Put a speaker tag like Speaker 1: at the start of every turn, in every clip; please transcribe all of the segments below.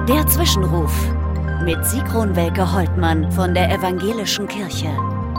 Speaker 1: Der Zwischenruf mit Sigrun Welke-Holtmann von der Evangelischen Kirche.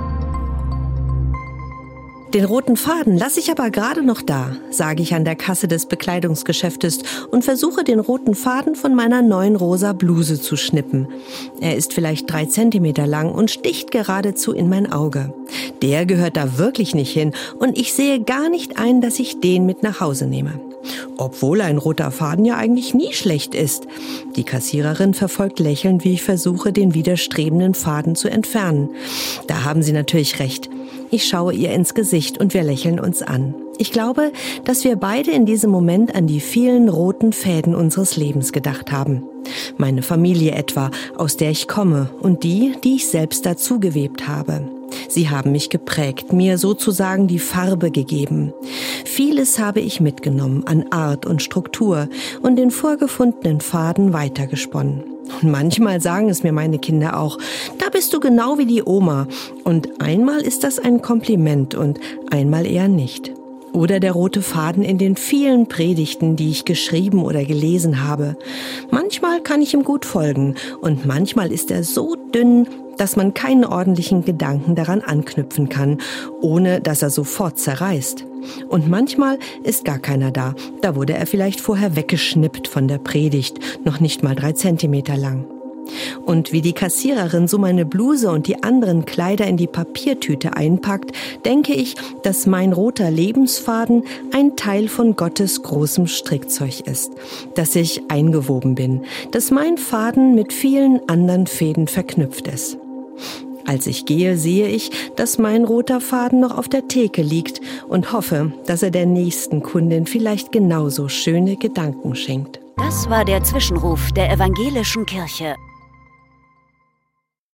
Speaker 2: Den roten Faden lasse ich aber gerade noch da, sage ich an der Kasse des Bekleidungsgeschäftes und versuche den roten Faden von meiner neuen rosa Bluse zu schnippen. Er ist vielleicht 3 Zentimeter lang und sticht geradezu in mein Auge. Der gehört da wirklich nicht hin und ich sehe gar nicht ein, dass ich den mit nach Hause nehme. Obwohl ein roter Faden ja eigentlich nie schlecht ist. Die Kassiererin verfolgt lächelnd, wie ich versuche, den widerstrebenden Faden zu entfernen. Da haben sie natürlich recht. Ich schaue ihr ins Gesicht und wir lächeln uns an. Ich glaube, dass wir beide in diesem Moment an die vielen roten Fäden unseres Lebens gedacht haben. Meine Familie etwa, aus der ich komme, und die ich selbst dazu gewebt habe. Sie haben mich geprägt, mir sozusagen die Farbe gegeben. Vieles habe ich mitgenommen an Art und Struktur und den vorgefundenen Faden weitergesponnen. Und manchmal sagen es mir meine Kinder auch, da bist du genau wie die Oma. Und einmal ist das ein Kompliment und einmal eher nicht. Oder der rote Faden in den vielen Predigten, die ich geschrieben oder gelesen habe. Manchmal kann ich ihm gut folgen und manchmal ist er so dünn, dass man keinen ordentlichen Gedanken daran anknüpfen kann, ohne dass er sofort zerreißt. Und manchmal ist gar keiner da. Da wurde er vielleicht vorher weggeschnippt von der Predigt, noch nicht mal 3 Zentimeter lang. Und wie die Kassiererin so meine Bluse und die anderen Kleider in die Papiertüte einpackt, denke ich, dass mein roter Lebensfaden ein Teil von Gottes großem Strickzeug ist, dass ich eingewoben bin, dass mein Faden mit vielen anderen Fäden verknüpft ist. Als ich gehe, sehe ich, dass mein roter Faden noch auf der Theke liegt und hoffe, dass er der nächsten Kundin vielleicht genauso schöne Gedanken schenkt.
Speaker 1: Das war der Zwischenruf der Evangelischen Kirche.